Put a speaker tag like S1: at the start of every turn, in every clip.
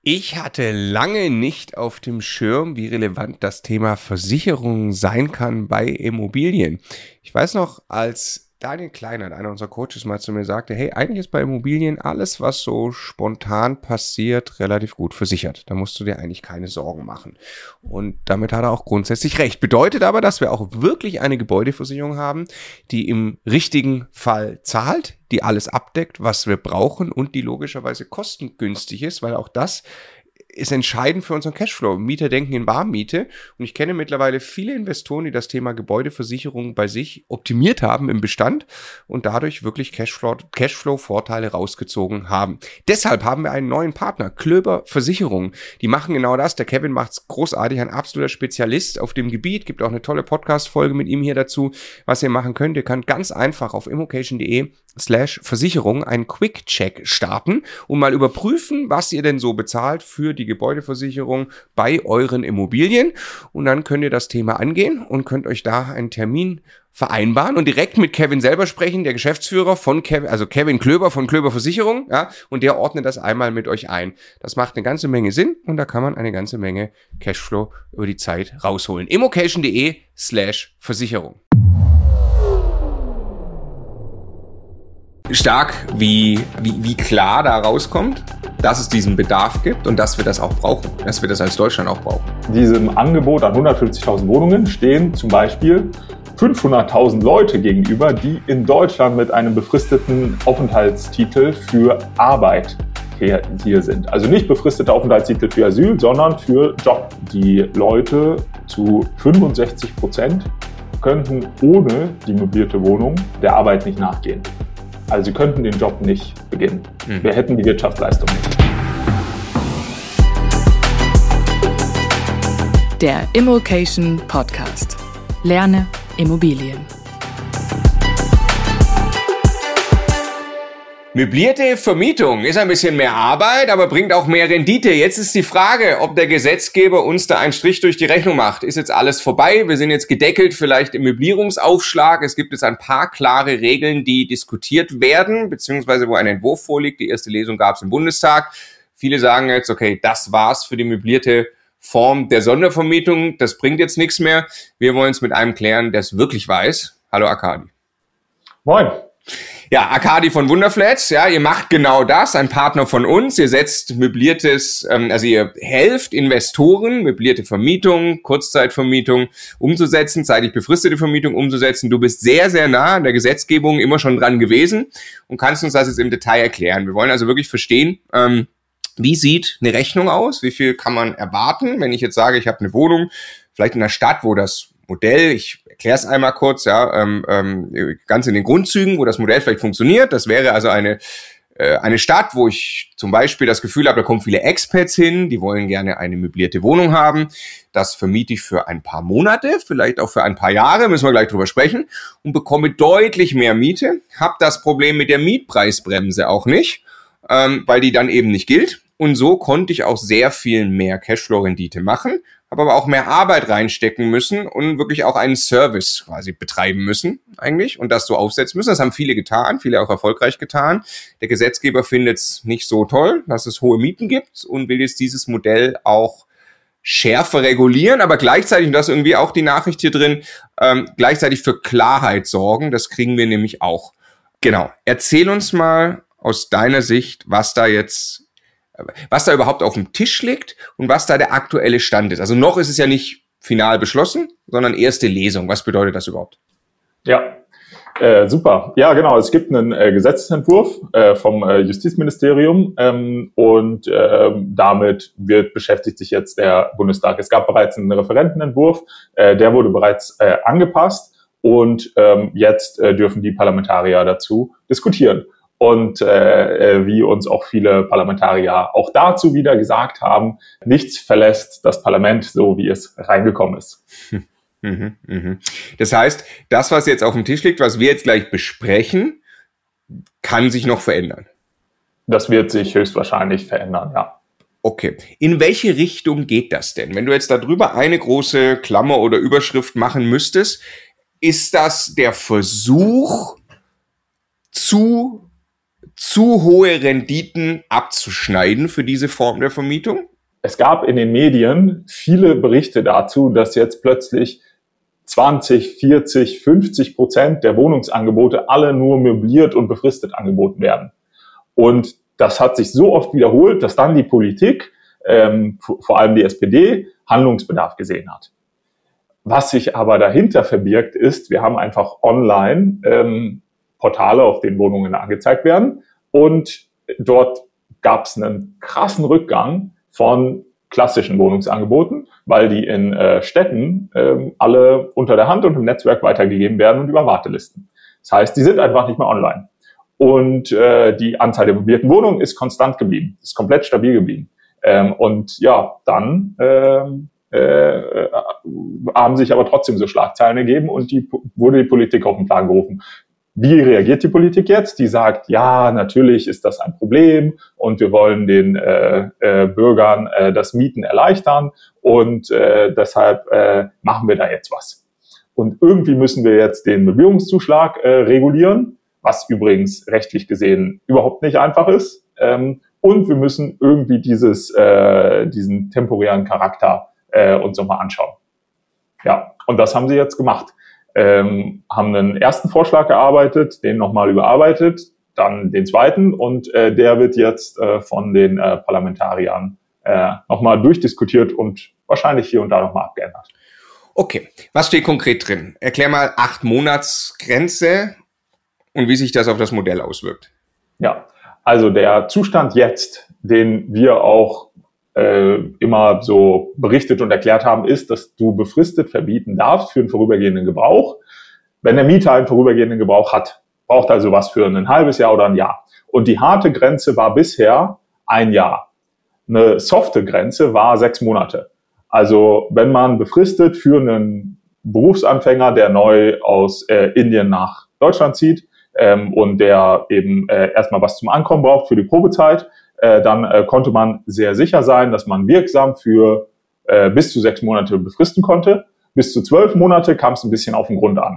S1: Ich hatte lange nicht auf dem Schirm, wie relevant das Thema Versicherung sein kann bei Immobilien. Ich weiß noch, als Daniel Kleinert, einer unserer Coaches, mal zu mir sagte, hey, eigentlich ist bei Immobilien alles, was so spontan passiert, relativ gut versichert. Da musst du dir eigentlich keine Sorgen machen. Und damit hat er auch grundsätzlich recht. Bedeutet aber, dass wir auch wirklich eine Gebäudeversicherung haben, die im richtigen Fall zahlt, die alles abdeckt, was wir brauchen und die logischerweise kostengünstig ist, weil auch das ist entscheidend für unseren Cashflow. Mieter denken in Barmiete und ich kenne mittlerweile viele Investoren, die das Thema Gebäudeversicherung bei sich optimiert haben im Bestand und dadurch wirklich Cashflow-Vorteile rausgezogen haben. Deshalb haben wir einen neuen Partner, Klöber Versicherung. Die machen genau das. Der Kevin macht's großartig, ein absoluter Spezialist auf dem Gebiet. Gibt auch eine tolle Podcast-Folge mit ihm hier dazu, was ihr machen könnt. Ihr könnt ganz einfach auf immocation.de/Versicherung einen Quick-Check starten und mal überprüfen, was ihr denn so bezahlt für die Gebäudeversicherung bei euren Immobilien. Und dann könnt ihr das Thema angehen und könnt euch da einen Termin vereinbaren und direkt mit Kevin selber sprechen, der Geschäftsführer von Kevin, also Kevin Klöber von Klöber Versicherung, ja, und der ordnet das einmal mit euch ein. Das macht eine ganze Menge Sinn und da kann man eine ganze Menge Cashflow über die Zeit rausholen. immocation.de/Versicherung. Stark, wie klar da rauskommt, dass es diesen Bedarf gibt und dass wir das auch brauchen, dass wir das als Deutschland auch brauchen.
S2: Diesem Angebot an 150.000 Wohnungen stehen zum Beispiel 500.000 Leute gegenüber, die in Deutschland mit einem befristeten Aufenthaltstitel für Arbeit hier sind. Also nicht befristeter Aufenthaltstitel für Asyl, sondern für Job. Die Leute zu 65% könnten ohne die möblierte Wohnung der Arbeit nicht nachgehen. Also sie könnten den Job nicht beginnen. Wir hätten die Wirtschaftsleistung nicht.
S3: Der Immocation Podcast. Lerne Immobilien.
S1: Möblierte Vermietung ist ein bisschen mehr Arbeit, aber bringt auch mehr Rendite. Jetzt ist die Frage, ob der Gesetzgeber uns da einen Strich durch die Rechnung macht. Ist jetzt alles vorbei? Wir sind jetzt gedeckelt, vielleicht im Möblierungsaufschlag. Es gibt jetzt ein paar klare Regeln, die diskutiert werden, beziehungsweise wo ein Entwurf vorliegt. Die erste Lesung gab es im Bundestag. Viele sagen jetzt, okay, das war's für die möblierte Form der Sondervermietung. Das bringt jetzt nichts mehr. Wir wollen es mit einem klären, der es wirklich weiß. Hallo Arkadi.
S2: Moin.
S1: Ja, Arkadi von Wunderflats, ja, ihr macht genau das, ein Partner von uns, ihr setzt möbliertes, also ihr helft Investoren, möblierte Vermietung, Kurzzeitvermietung umzusetzen, zeitlich befristete Vermietung umzusetzen. Du bist sehr, sehr nah an der Gesetzgebung immer schon dran gewesen und kannst uns das jetzt im Detail erklären. Wir wollen also wirklich verstehen, wie sieht eine Rechnung aus, wie viel kann man erwarten, wenn ich jetzt sage, ich habe eine Wohnung, vielleicht in einer Stadt, wo das Modell, ich erkläre es einmal kurz, ja, ganz in den Grundzügen, wo das Modell vielleicht funktioniert. Das wäre also eine Stadt, wo ich zum Beispiel das Gefühl habe, da kommen viele Expats hin, die wollen gerne eine möblierte Wohnung haben. Das vermiete ich für ein paar Monate, vielleicht auch für ein paar Jahre, müssen wir gleich drüber sprechen, und bekomme deutlich mehr Miete. Hab das Problem mit der Mietpreisbremse auch nicht, weil die dann eben nicht gilt. Und so konnte ich auch sehr viel mehr Cashflow-Rendite machen, habe aber auch mehr Arbeit reinstecken müssen und wirklich auch einen Service quasi betreiben müssen eigentlich und das so aufsetzen müssen. Das haben viele getan, viele auch erfolgreich getan. Der Gesetzgeber findet es nicht so toll, dass es hohe Mieten gibt und will jetzt dieses Modell auch schärfer regulieren, aber gleichzeitig, und das ist irgendwie auch die Nachricht hier drin, gleichzeitig für Klarheit sorgen. Das kriegen wir nämlich auch. Genau. Erzähl uns mal aus deiner Sicht, was da überhaupt auf dem Tisch liegt und was da der aktuelle Stand ist. Also noch ist es ja nicht final beschlossen, sondern erste Lesung. Was bedeutet das überhaupt?
S2: Ja, super. Ja, genau. Es gibt einen Gesetzesentwurf vom Justizministerium und damit beschäftigt sich jetzt der Bundestag. Es gab bereits einen Referentenentwurf, der wurde bereits angepasst und jetzt dürfen die Parlamentarier dazu diskutieren. Und wie uns auch viele Parlamentarier auch dazu wieder gesagt haben, nichts verlässt das Parlament so, wie es reingekommen ist.
S1: Das heißt, das, was jetzt auf dem Tisch liegt, was wir jetzt gleich besprechen, kann sich noch verändern.
S2: Das wird sich höchstwahrscheinlich verändern, ja.
S1: Okay. In welche Richtung geht das denn? Wenn du jetzt darüber eine große Klammer oder Überschrift machen müsstest, ist das der Versuch zu hohe Renditen abzuschneiden für diese Form der Vermietung?
S2: Es gab in den Medien viele Berichte dazu, dass jetzt plötzlich 20, 40, 50% der Wohnungsangebote alle nur möbliert und befristet angeboten werden. Und das hat sich so oft wiederholt, dass dann die Politik, vor allem die SPD, Handlungsbedarf gesehen hat. Was sich aber dahinter verbirgt ist, wir haben einfach online Portale, auf denen Wohnungen angezeigt werden. Und dort gab es einen krassen Rückgang von klassischen Wohnungsangeboten, weil die in Städten alle unter der Hand und im Netzwerk weitergegeben werden und über Wartelisten. Das heißt, die sind einfach nicht mehr online. Und die Anzahl der möblierten Wohnungen ist konstant geblieben, ist komplett stabil geblieben. Und ja, dann haben sich aber trotzdem so Schlagzeilen ergeben und wurde die Politik auf den Plan gerufen. Wie reagiert die Politik jetzt? Die sagt, ja, natürlich ist das ein Problem und wir wollen den Bürgern das Mieten erleichtern und deshalb machen wir da jetzt was. Und irgendwie müssen wir jetzt den Möblierungszuschlag regulieren, was übrigens rechtlich gesehen überhaupt nicht einfach ist. Und wir müssen irgendwie diesen temporären Charakter uns nochmal anschauen. Ja, und das haben sie jetzt gemacht. Haben einen ersten Vorschlag gearbeitet, den nochmal überarbeitet, dann den zweiten und der wird jetzt von den Parlamentariern nochmal durchdiskutiert und wahrscheinlich hier und da nochmal abgeändert.
S1: Okay, was steht konkret drin? Erklär mal 8-Monats-Grenze und wie sich das auf das Modell auswirkt.
S2: Ja, also der Zustand jetzt, den wir auch immer so berichtet und erklärt haben, ist, dass du befristet verbieten darfst für einen vorübergehenden Gebrauch, wenn der Mieter einen vorübergehenden Gebrauch hat. Braucht also was für ein halbes Jahr oder ein Jahr. Und die harte Grenze war bisher 1 Jahr. Eine softe Grenze war 6 Monate. Also wenn man befristet für einen Berufsanfänger, der neu aus Indien nach Deutschland zieht und der eben erstmal was zum Ankommen braucht für die Probezeit, dann konnte man sehr sicher sein, dass man wirksam für bis zu 6 Monate befristen konnte. Bis zu 12 Monate kam es ein bisschen auf den Grund an.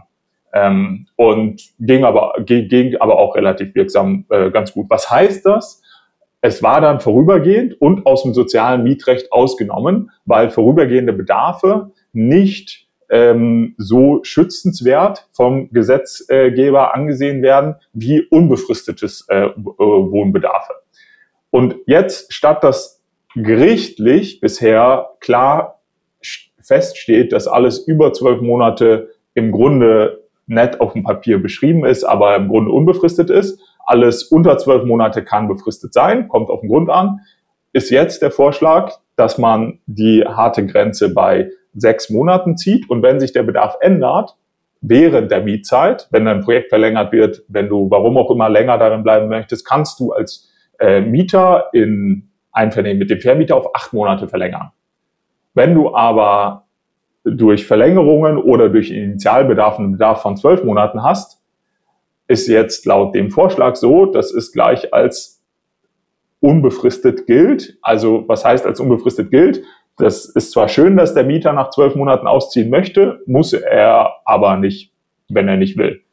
S2: Und ging aber auch relativ wirksam ganz gut. Was heißt das? Es war dann vorübergehend und aus dem sozialen Mietrecht ausgenommen, weil vorübergehende Bedarfe nicht so schützenswert vom Gesetzgeber angesehen werden wie unbefristetes Wohnbedarfe. Und jetzt, statt dass gerichtlich bisher klar feststeht, dass alles über 12 Monate im Grunde nett auf dem Papier beschrieben ist, aber im Grunde unbefristet ist, alles unter 12 Monate kann befristet sein, kommt auf den Grund an, ist jetzt der Vorschlag, dass man die harte Grenze bei 6 Monaten zieht und wenn sich der Bedarf ändert, während der Mietzeit, wenn dein Projekt verlängert wird, wenn du warum auch immer länger darin bleiben möchtest, kannst du als Mieter in Einvernehmen mit dem Vermieter auf 8 Monate verlängern. Wenn du aber durch Verlängerungen oder durch Initialbedarf einen Bedarf von 12 Monaten hast, ist jetzt laut dem Vorschlag so, dass es gleich als unbefristet gilt. Also was heißt als unbefristet gilt? Das ist zwar schön, dass der Mieter nach 12 Monaten ausziehen möchte, muss er aber nicht, wenn er nicht will.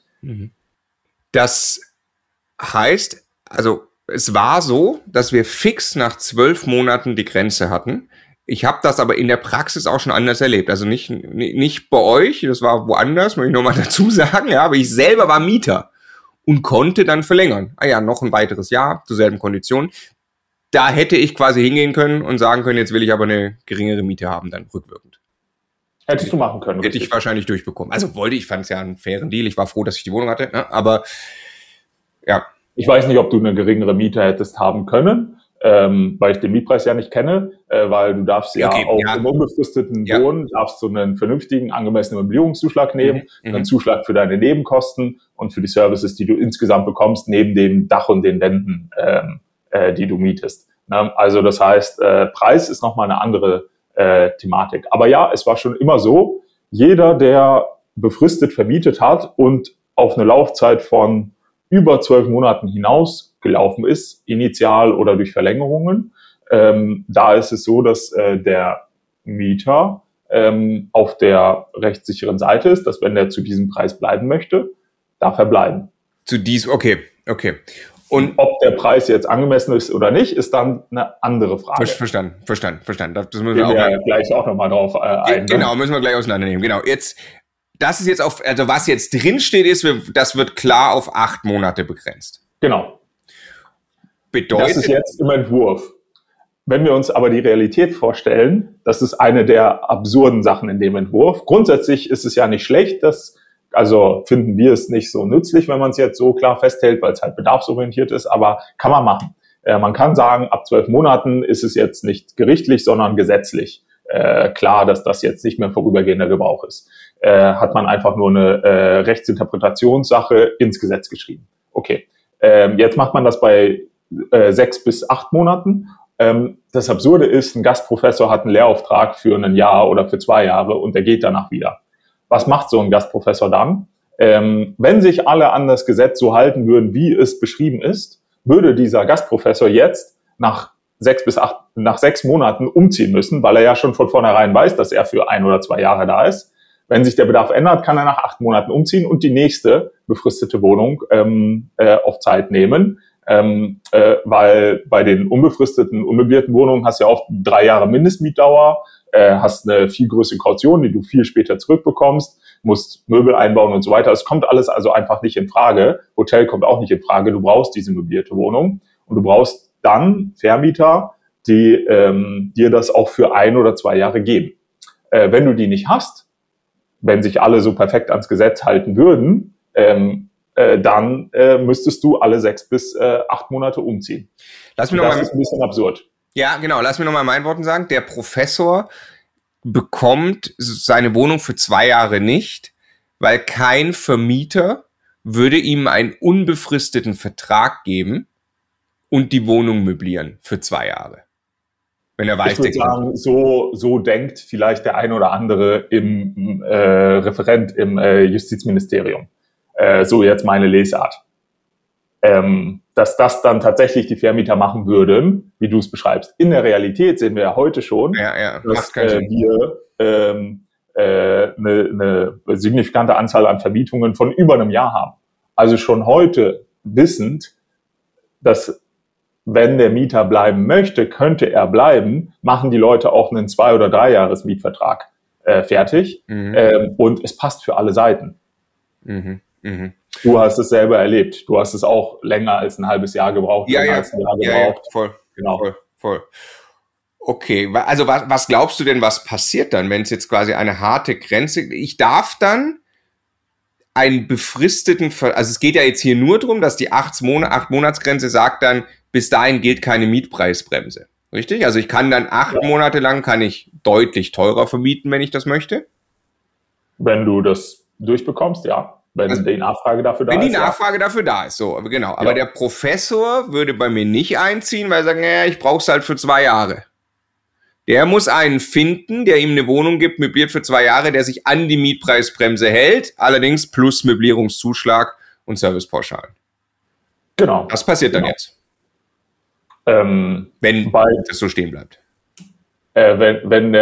S1: Das heißt, also es war so, dass wir fix nach 12 Monaten die Grenze hatten. Ich habe das aber in der Praxis auch schon anders erlebt. Also nicht bei euch, das war woanders, muss ich nochmal dazu sagen. Ja, aber ich selber war Mieter und konnte dann verlängern. Ah ja, noch ein weiteres Jahr zur selben Kondition. Da hätte ich quasi hingehen können und sagen können, jetzt will ich aber eine geringere Miete haben, dann rückwirkend.
S2: Hättest du machen können.
S1: Hätte ich wahrscheinlich durchbekommen. Also ich fand es ja einen fairen Deal. Ich war froh, dass ich die Wohnung hatte, ne? Aber ja.
S2: Ich weiß nicht, ob du eine geringere Miete hättest haben können, weil ich den Mietpreis ja nicht kenne, weil du darfst im unbefristeten Wohnen darfst du einen vernünftigen, angemessenen Möblierungszuschlag nehmen, einen Zuschlag für deine Nebenkosten und für die Services, die du insgesamt bekommst, neben dem Dach und den Wänden, die du mietest. Also das heißt, Preis ist nochmal eine andere Thematik. Aber ja, es war schon immer so, jeder, der befristet vermietet hat und auf eine Laufzeit von über 12 Monaten hinaus gelaufen ist, initial oder durch Verlängerungen, da ist es so, dass der Mieter auf der rechtssicheren Seite ist, dass wenn er zu diesem Preis bleiben möchte, darf er bleiben.
S1: Okay. Und
S2: ob der Preis jetzt angemessen ist oder nicht, ist dann eine andere Frage.
S1: Verstanden. Das müssen
S2: wir auch gleich auch nochmal drauf ein.
S1: Genau, müssen wir gleich auseinandernehmen. Genau, das ist jetzt also was jetzt drinsteht, das wird klar auf 8 Monate begrenzt.
S2: Genau.
S1: Bedeutet,
S2: das ist jetzt im Entwurf. Wenn wir uns aber die Realität vorstellen, das ist eine der absurden Sachen in dem Entwurf. Grundsätzlich ist es ja nicht schlecht, also finden wir es nicht so nützlich, wenn man es jetzt so klar festhält, weil es halt bedarfsorientiert ist, aber kann man machen. Man kann sagen, ab 12 Monaten ist es jetzt nicht gerichtlich, sondern gesetzlich klar, dass das jetzt nicht mehr vorübergehender Gebrauch ist. Hat man einfach nur eine Rechtsinterpretationssache ins Gesetz geschrieben. Okay, jetzt macht man das bei 6 bis 8 Monaten. Das Absurde ist, ein Gastprofessor hat einen Lehrauftrag für ein Jahr oder für 2 Jahre und der geht danach wieder. Was macht so ein Gastprofessor dann? Wenn sich alle an das Gesetz so halten würden, wie es beschrieben ist, würde dieser Gastprofessor jetzt nach 6 Monaten umziehen müssen, weil er ja schon von vornherein weiß, dass er für 1 oder 2 Jahre da ist. Wenn sich der Bedarf ändert, kann er nach 8 Monaten umziehen und die nächste befristete Wohnung auf Zeit nehmen. Weil bei den unbefristeten, unmöblierten Wohnungen hast du ja oft 3 Jahre Mindestmietdauer, hast eine viel größere Kaution, die du viel später zurückbekommst, musst Möbel einbauen und so weiter. Es kommt alles also einfach nicht in Frage. Hotel kommt auch nicht in Frage. Du brauchst diese möblierte Wohnung und du brauchst dann Vermieter, die dir das auch für 1 oder 2 Jahre geben. Wenn du die nicht hast, wenn sich alle so perfekt ans Gesetz halten würden, dann müsstest du alle 6 bis 8 Monate umziehen.
S1: Das
S2: ist ein bisschen absurd.
S1: Ja, genau. Lass mir noch mal in meinen Worten sagen. Der Professor bekommt seine Wohnung für 2 Jahre nicht, weil kein Vermieter würde ihm einen unbefristeten Vertrag geben und die Wohnung möblieren für 2 Jahre. Wenn er weiß,
S2: ich würde sagen, so denkt vielleicht der ein oder andere im Referent im Justizministerium. So jetzt meine Lesart. Dass das dann tatsächlich die Vermieter machen würden, wie du es beschreibst. In der Realität sehen wir ja heute schon, dass wir eine signifikante Anzahl an Vermietungen von über einem Jahr haben. Also schon heute wissend, dass wenn der Mieter bleiben möchte, könnte er bleiben, machen die Leute auch einen 2- oder 3-Jahres Mietvertrag fertig. Und es passt für alle Seiten. Du hast es selber erlebt. Du hast es auch länger als ein halbes Jahr gebraucht.
S1: Voll.
S2: Genau.
S1: Voll. Okay, also was glaubst du denn, was passiert dann, wenn es jetzt quasi eine harte Grenze, ich darf dann einen befristeten, also es geht ja jetzt hier nur darum, dass die 8-Monats-Grenze sagt dann, bis dahin gilt keine Mietpreisbremse. Richtig? Also ich kann dann 8 Monate lang, kann ich deutlich teurer vermieten, wenn ich das möchte?
S2: Wenn du das durchbekommst, ja. Wenn die Nachfrage dafür da ist.
S1: Wenn die Nachfrage dafür da ist, so, genau. Aber der Professor würde bei mir nicht einziehen, weil er sagt, naja, ich brauche es halt für 2 Jahre. Der muss einen finden, der ihm eine Wohnung gibt, möbliert für 2 Jahre, der sich an die Mietpreisbremse hält, allerdings plus Möblierungszuschlag und Servicepauschalen.
S2: Genau.
S1: Was passiert dann jetzt? Wenn das so stehen bleibt.
S2: Wenn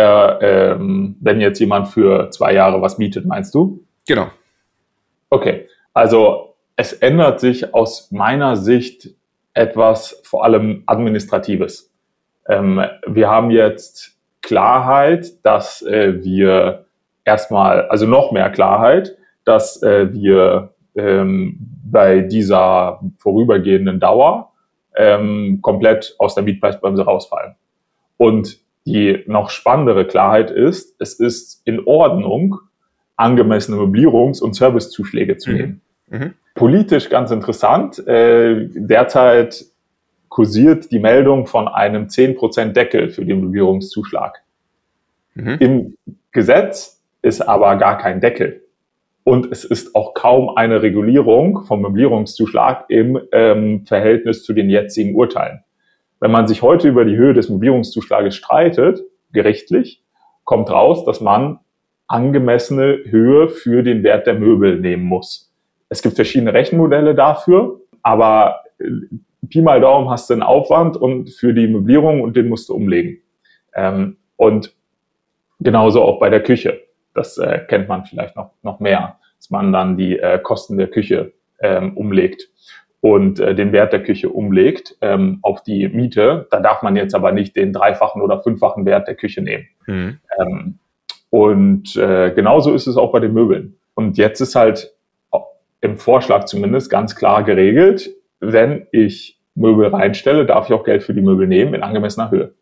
S2: jetzt jemand für 2 Jahre was mietet, meinst du?
S1: Genau.
S2: Okay, also es ändert sich aus meiner Sicht etwas, vor allem Administratives. Wir haben jetzt Klarheit, dass wir erstmal, also noch mehr Klarheit, dass wir bei dieser vorübergehenden Dauer komplett aus der Mietpreisbremse rausfallen. Und die noch spannendere Klarheit ist, es ist in Ordnung, angemessene Möblierungs- und Servicezuschläge zu nehmen. Politisch ganz interessant. Derzeit kursiert die Meldung von einem 10% Deckel für den Möblierungszuschlag. Im Gesetz ist aber gar kein Deckel. Und es ist auch kaum eine Regulierung vom Möblierungszuschlag im Verhältnis zu den jetzigen Urteilen. Wenn man sich heute über die Höhe des Möblierungszuschlages streitet, gerichtlich, kommt raus, dass man angemessene Höhe für den Wert der Möbel nehmen muss. Es gibt verschiedene Rechenmodelle dafür, aber Pi mal Daumen hast du einen Aufwand und für die Möblierung und den musst du umlegen. Und genauso auch bei der Küche. Das kennt man vielleicht noch mehr, dass man dann die Kosten der Küche umlegt. und den Wert der Küche umlegt auf die Miete, dann darf man jetzt aber nicht den 3-fachen oder 5-fachen Wert der Küche nehmen. Und genauso ist es auch bei den Möbeln. Und jetzt ist halt im Vorschlag zumindest ganz klar geregelt, wenn ich Möbel reinstelle, darf ich auch Geld für die Möbel nehmen in angemessener Höhe.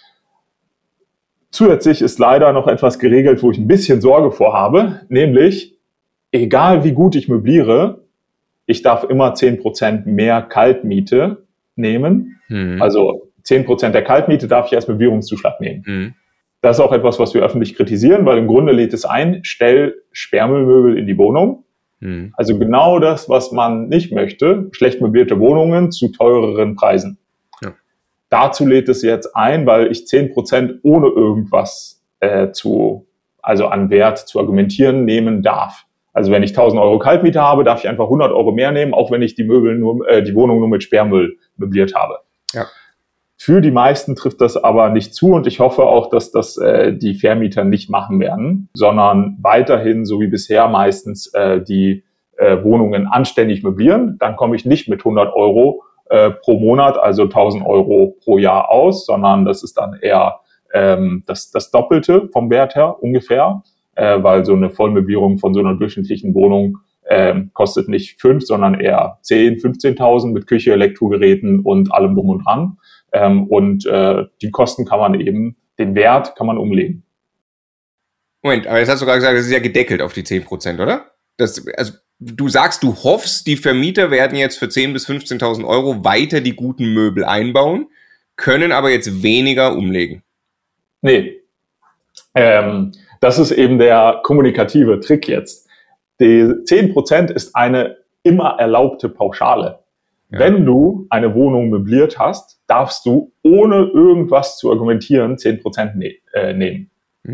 S2: Zusätzlich ist leider noch etwas geregelt, wo ich ein bisschen Sorge vor habe, nämlich, egal wie gut ich möbliere, ich darf immer 10% mehr Kaltmiete nehmen. Also 10% der Kaltmiete darf ich als Möblierungszuschlag nehmen. Das ist auch etwas, was wir öffentlich kritisieren, weil im Grunde lädt es ein, stell Sperrmüllmöbel in die Wohnung. Also genau das, was man nicht möchte, schlecht möblierte Wohnungen zu teureren Preisen. Ja. Dazu lädt es jetzt ein, weil ich 10% ohne irgendwas an Wert zu argumentieren nehmen darf. Also wenn ich 1.000 Euro Kaltmiete habe, darf ich einfach 100 Euro mehr nehmen, auch wenn ich die Wohnung nur mit Sperrmüll möbliert habe. Ja. Für die meisten trifft das aber nicht zu und ich hoffe auch, dass das die Vermieter nicht machen werden, sondern weiterhin, so wie bisher, meistens die Wohnungen anständig möblieren. Dann komme ich nicht mit 100 Euro pro Monat, also 1.000 Euro pro Jahr aus, sondern das ist dann eher das Doppelte vom Wert her ungefähr, weil so eine Vollmöblierung von so einer durchschnittlichen Wohnung kostet nicht 5, sondern eher 10.000, 15.000 mit Küche, Elektrogeräten und allem drum und dran. Die Kosten kann man eben, den Wert kann man umlegen.
S1: Moment, aber jetzt hast du gerade gesagt, das ist ja gedeckelt auf die 10%, oder? Also du sagst, du hoffst, die Vermieter werden jetzt für 10.000 bis 15.000 Euro weiter die guten Möbel einbauen, können aber jetzt weniger umlegen.
S2: Nee, das ist eben der kommunikative Trick jetzt. Die 10% ist eine immer erlaubte Pauschale. Ja. Wenn du eine Wohnung möbliert hast, darfst du, ohne irgendwas zu argumentieren, 10% nehmen.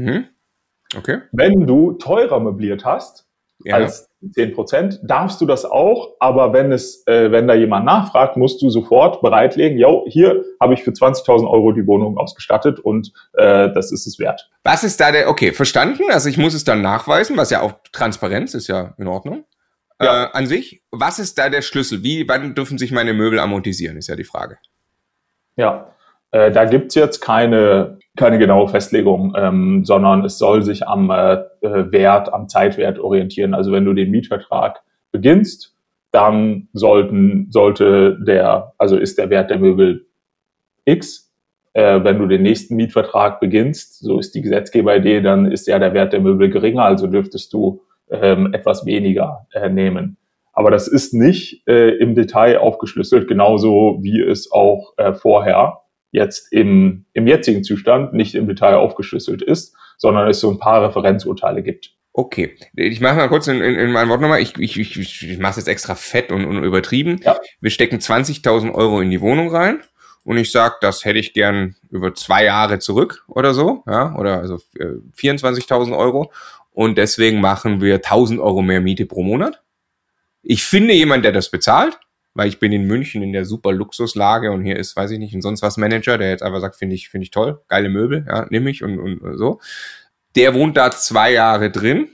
S2: Okay. Wenn du teurer möbliert hast als 10%, darfst du das auch, aber wenn da jemand nachfragt, musst du sofort bereitlegen, hier habe ich für 20.000 Euro die Wohnung ausgestattet und das ist es wert.
S1: Was ist da okay, verstanden? Also ich muss es dann nachweisen, was ja auch Transparenz ist ja in Ordnung. Ja. An sich, was ist da der Schlüssel? Wann dürfen sich meine Möbel amortisieren, ist ja die Frage.
S2: Ja, da gibt's jetzt keine genaue Festlegung, sondern es soll sich am Zeitwert orientieren. Also wenn du den Mietvertrag beginnst, dann ist der Wert der Möbel X. Wenn du den nächsten Mietvertrag beginnst, so ist die Gesetzgeberidee, dann ist ja der Wert der Möbel geringer, also dürftest du etwas weniger nehmen. Aber das ist nicht im Detail aufgeschlüsselt, genauso wie es auch vorher jetzt im jetzigen Zustand nicht im Detail aufgeschlüsselt ist, sondern es so ein paar Referenzurteile gibt.
S1: Okay, ich mache mal kurz in mein Wort nochmal, ich mache es jetzt extra fett und übertrieben. Ja. Wir stecken 20.000 Euro in die Wohnung rein und ich sage, das hätte ich gern über 2 Jahre zurück oder so, ja, oder also 24.000 Euro. Und deswegen machen wir 1.000 Euro mehr Miete pro Monat. Ich finde jemand, der das bezahlt, weil ich bin in München in der super Luxuslage und hier ist, weiß ich nicht, ein sonst was Manager, der jetzt einfach sagt, finde ich toll, geile Möbel, ja, nehme ich und so. Der wohnt da 2 Jahre drin.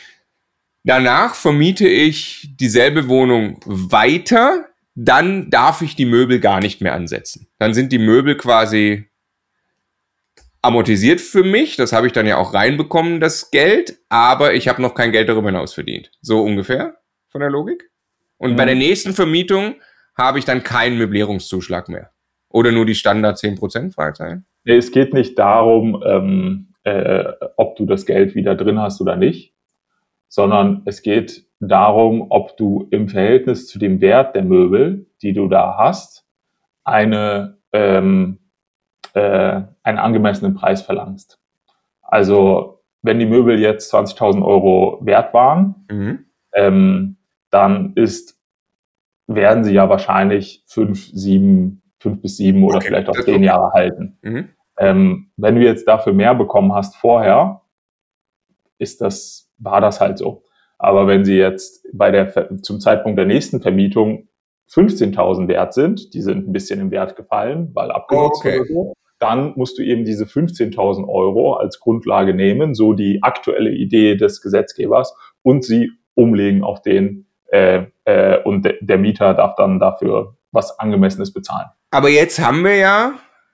S1: Danach vermiete ich dieselbe Wohnung weiter, dann darf ich die Möbel gar nicht mehr ansetzen. Dann sind die Möbel quasi amortisiert für mich, das habe ich dann ja auch reinbekommen, das Geld, aber ich habe noch kein Geld darüber hinaus verdient. So ungefähr von der Logik. Und bei der nächsten Vermietung habe ich dann keinen Möblierungszuschlag mehr. Oder nur die Standard 10%? Fragezeichen?
S2: Nee, es geht nicht darum, ob du das Geld wieder drin hast oder nicht, sondern es geht darum, ob du im Verhältnis zu dem Wert der Möbel, die du da hast, einen angemessenen Preis verlangst. Also wenn die Möbel jetzt 20.000 Euro wert waren, dann werden sie ja wahrscheinlich 5 bis 7 oder vielleicht auch 10 Jahre halten. Wenn du jetzt dafür mehr bekommen hast vorher, war das halt so. Aber wenn sie jetzt zum Zeitpunkt der nächsten Vermietung 15.000 wert sind, die sind ein bisschen im Wert gefallen, weil abgenutzt oder so, dann musst du eben diese 15.000 Euro als Grundlage nehmen, so die aktuelle Idee des Gesetzgebers, und sie umlegen auf den und der Mieter darf dann dafür was Angemessenes bezahlen.
S1: Aber jetzt haben wir ja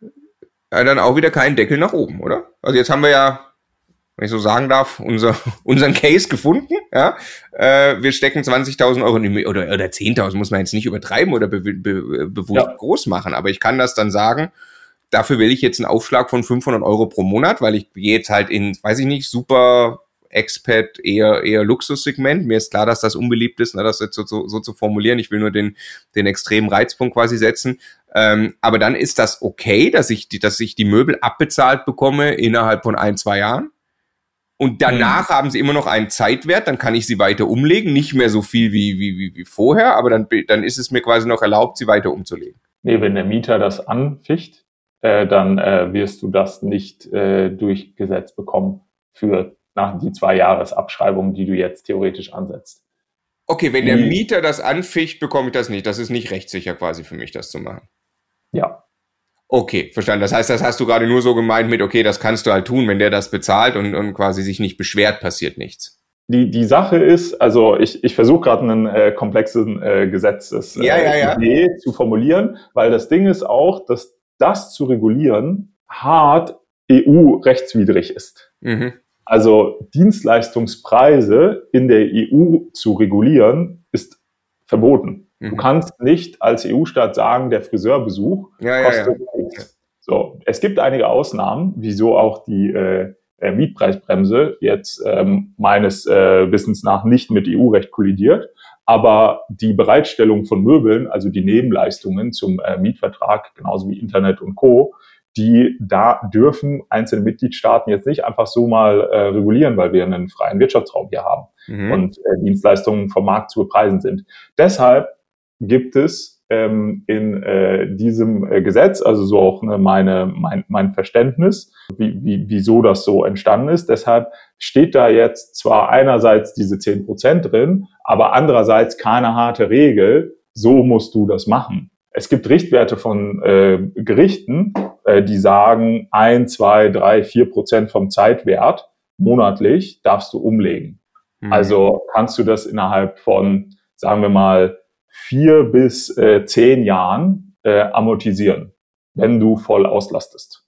S1: dann auch wieder keinen Deckel nach oben, oder? Also jetzt haben wir ja, wenn ich so sagen darf, unseren Case gefunden. Ja, wir stecken 20.000 Euro oder 10.000, muss man jetzt nicht übertreiben oder bewusst groß machen. Aber ich kann das dann sagen, dafür will ich jetzt einen Aufschlag von 500 Euro pro Monat, weil ich gehe jetzt halt in, weiß ich nicht, super Expat, eher Luxussegment. Mir ist klar, dass das unbeliebt ist, ne, das jetzt so zu formulieren. Ich will nur den extremen Reizpunkt quasi setzen. Aber dann ist das okay, dass ich die Möbel abbezahlt bekomme innerhalb von 1-2 Jahren. Und danach haben sie immer noch einen Zeitwert, dann kann ich sie weiter umlegen, nicht mehr so viel wie vorher, aber dann ist es mir quasi noch erlaubt, sie weiter umzulegen.
S2: Nee, wenn der Mieter das anficht, dann wirst du das nicht durchgesetzt bekommen für nach die 2 Jahresabschreibung, die du jetzt theoretisch ansetzt.
S1: Okay, wenn der Mieter das anficht, bekomme ich das nicht. Das ist nicht rechtssicher quasi für mich, das zu machen.
S2: Ja.
S1: Okay, verstanden. Das heißt, das hast du gerade nur so gemeint mit, okay, das kannst du halt tun, wenn der das bezahlt und quasi sich nicht beschwert, passiert nichts.
S2: Die Sache ist, also ich versuche gerade einen komplexen Gesetzes Idee zu formulieren, weil das Ding ist auch, dass das zu regulieren hart EU-rechtswidrig ist. Mhm. Also Dienstleistungspreise in der EU zu regulieren ist verboten. Du kannst nicht als EU-Staat sagen, der Friseurbesuch kostet nichts. So, es gibt einige Ausnahmen, wieso auch die Mietpreisbremse jetzt meines Wissens nach nicht mit EU-Recht kollidiert. Aber die Bereitstellung von Möbeln, also die Nebenleistungen zum Mietvertrag, genauso wie Internet und Co., da dürfen einzelne Mitgliedstaaten jetzt nicht einfach so mal regulieren, weil wir einen freien Wirtschaftsraum hier haben und Dienstleistungen vom Markt zu bepreisen sind. Deshalb gibt es in diesem Gesetz, also so auch mein Verständnis, wieso das so entstanden ist. Deshalb steht da jetzt zwar einerseits diese 10% drin, aber andererseits keine harte Regel, so musst du das machen. Es gibt Richtwerte von Gerichten, die sagen 1, 2, 3, 4% vom Zeitwert monatlich darfst du umlegen. Also kannst du das innerhalb von, sagen wir mal, 4 bis 10 Jahren amortisieren, wenn du voll auslastest.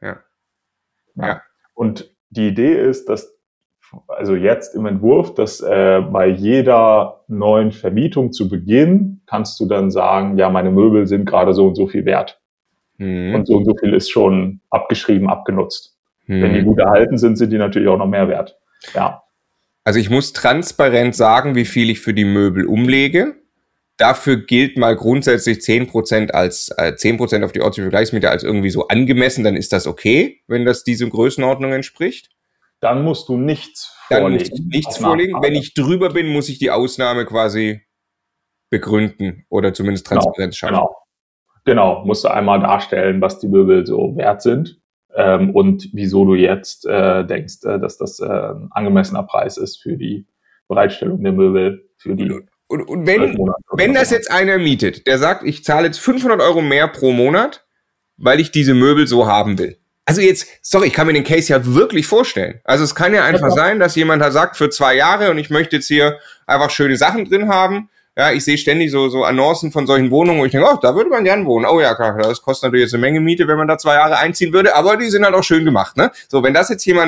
S2: Ja. Und die Idee ist, dass also jetzt im Entwurf, dass bei jeder neuen Vermietung zu Beginn kannst du dann sagen, ja, meine Möbel sind gerade so und so viel wert. Und so viel ist schon abgeschrieben, abgenutzt. Wenn die gut erhalten sind, sind die natürlich auch noch mehr wert. Ja.
S1: Also ich muss transparent sagen, wie viel ich für die Möbel umlege. Dafür gilt mal grundsätzlich 10% als 10% auf die ortsübliche Vergleichsmiete als irgendwie so angemessen, dann ist das okay, wenn das diese Größenordnung entspricht.
S2: Dann musst du nichts vorlegen.
S1: Wenn ich drüber bin, muss ich die Ausnahme quasi begründen oder zumindest Transparenz schaffen.
S2: Genau, musst du einmal darstellen, was die Möbel so wert sind und wieso du jetzt denkst, dass das ein angemessener Preis ist für die Bereitstellung der Möbel für die
S1: Und wenn das jetzt einer mietet, der sagt, ich zahle jetzt 500 Euro mehr pro Monat, weil ich diese Möbel so haben will. Also jetzt, sorry, ich kann mir den Case ja wirklich vorstellen. Also es kann ja einfach sein, dass jemand da sagt, für 2 Jahre und ich möchte jetzt hier einfach schöne Sachen drin haben. Ja, ich sehe ständig so Annoncen von solchen Wohnungen, wo ich denke, oh, da würde man gern wohnen. Oh ja, klar, das kostet natürlich jetzt eine Menge Miete, wenn man da 2 Jahre einziehen würde, aber die sind halt auch schön gemacht, ne? So, wenn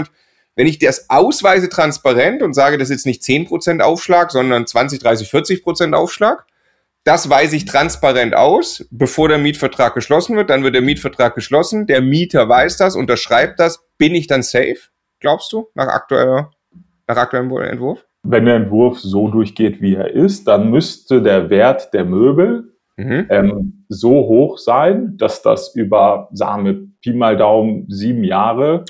S1: ich das ausweise transparent und sage, das ist jetzt nicht 10% Aufschlag, sondern 20, 30, 40% Aufschlag, das weise ich transparent aus, bevor der Mietvertrag geschlossen wird. Dann wird der Mietvertrag geschlossen, der Mieter weiß das, unterschreibt das. Bin ich dann safe, glaubst du, nach aktuellem Entwurf?
S2: Wenn der Entwurf so durchgeht, wie er ist, dann müsste der Wert der Möbel so hoch sein, dass das über, sagen wir, Pi mal Daumen 7 Jahre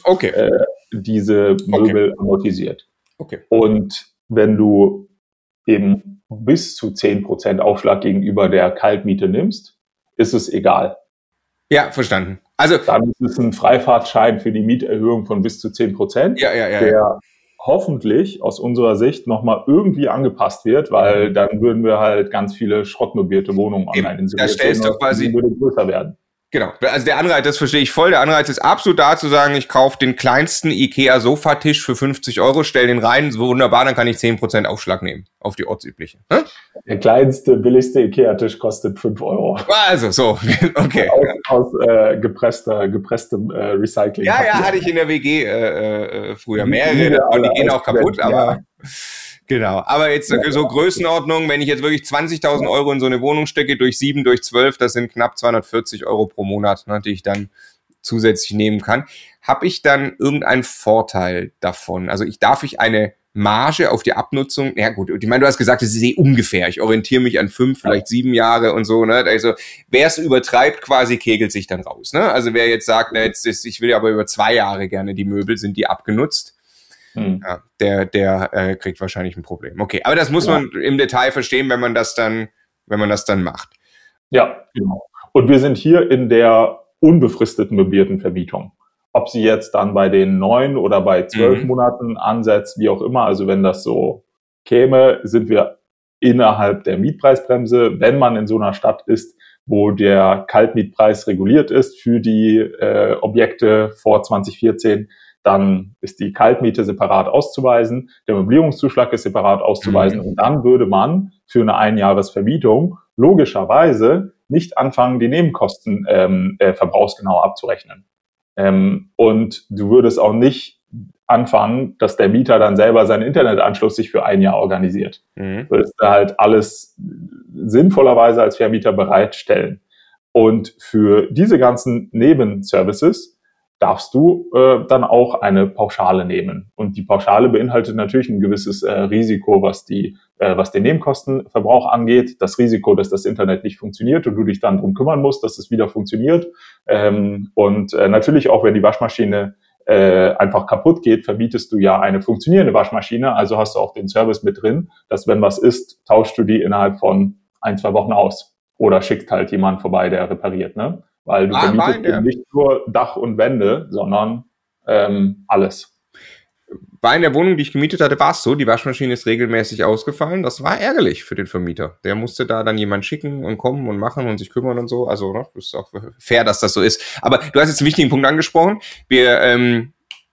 S2: diese Möbel amortisiert. Okay. Und wenn du eben bis zu 10% Aufschlag gegenüber der Kaltmiete nimmst, ist es egal.
S1: Ja, verstanden. Also
S2: dann ist es ein Freifahrtschein für die Mieterhöhung von bis zu 10%, der hoffentlich aus unserer Sicht nochmal irgendwie angepasst wird, weil dann würden wir halt ganz viele schrottmöblierte Wohnungen online inserieren.
S1: Da stellst du quasi
S2: würde größer werden.
S1: Genau, also der Anreiz, das verstehe ich voll. Der Anreiz ist absolut da zu sagen, ich kaufe den kleinsten IKEA-Sofatisch für 50 €, stelle den rein, so wunderbar, dann kann ich 10% Aufschlag nehmen auf die ortsübliche. Hm?
S2: Der kleinste, billigste IKEA-Tisch kostet 5 €.
S1: Also so, okay.
S2: Aus gepresstem Recycling.
S1: Ja, hatte ich in der WG früher mehrere, und die gehen auch kaputt, aber... Genau, aber jetzt so Größenordnung, wenn ich jetzt wirklich 20.000 € in so eine Wohnung stecke, durch 7, durch 12, das sind knapp 240 € pro Monat, ne, die ich dann zusätzlich nehmen kann. Habe ich dann irgendeinen Vorteil davon? Also darf ich eine Marge auf die Abnutzung, ja gut, ich meine, du hast gesagt, es ist ungefähr, ich orientiere mich an 5, vielleicht 7 Jahre und so, ne, also wer es übertreibt quasi, kegelt sich dann raus, ne, also wer jetzt sagt, na, ich will aber über 2 Jahre gerne die Möbel, sind die abgenutzt, ja, der kriegt wahrscheinlich ein Problem. Okay, aber das muss man im Detail verstehen, wenn man das dann macht.
S2: Ja, genau. Und wir sind hier in der unbefristeten möblierten Vermietung. Ob sie jetzt dann bei den 9 oder bei 12 Monaten ansetzt, wie auch immer, also wenn das so käme, sind wir innerhalb der Mietpreisbremse. Wenn man in so einer Stadt ist, wo der Kaltmietpreis reguliert ist für die Objekte vor 2014, dann ist die Kaltmiete separat auszuweisen, der Möblierungszuschlag ist separat auszuweisen und dann würde man für eine Einjahresvermietung logischerweise nicht anfangen, die Nebenkosten verbrauchsgenau abzurechnen. Und du würdest auch nicht anfangen, dass der Mieter dann selber seinen Internetanschluss sich für ein Jahr organisiert. Du würdest da halt alles sinnvollerweise als Vermieter bereitstellen. Und für diese ganzen Nebenservices darfst du dann auch eine Pauschale nehmen. Und die Pauschale beinhaltet natürlich ein gewisses Risiko, was den Nebenkostenverbrauch angeht. Das Risiko, dass das Internet nicht funktioniert und du dich dann drum kümmern musst, dass es wieder funktioniert. Und natürlich auch, wenn die Waschmaschine einfach kaputt geht, vermietest du ja eine funktionierende Waschmaschine. Also hast du auch den Service mit drin, dass wenn was ist, tauschst du die innerhalb von 1-2 Wochen aus. Oder schickst halt jemand vorbei, der repariert, ne? Weil du vermietest eben nicht nur Dach und Wände, sondern alles.
S1: Bei einer Wohnung, die ich gemietet hatte, war es so, die Waschmaschine ist regelmäßig ausgefallen. Das war ärgerlich für den Vermieter. Der musste da dann jemand schicken und kommen und machen und sich kümmern und so. Also, ne, das ist auch fair, dass das so ist. Aber du hast jetzt einen wichtigen Punkt angesprochen. Wir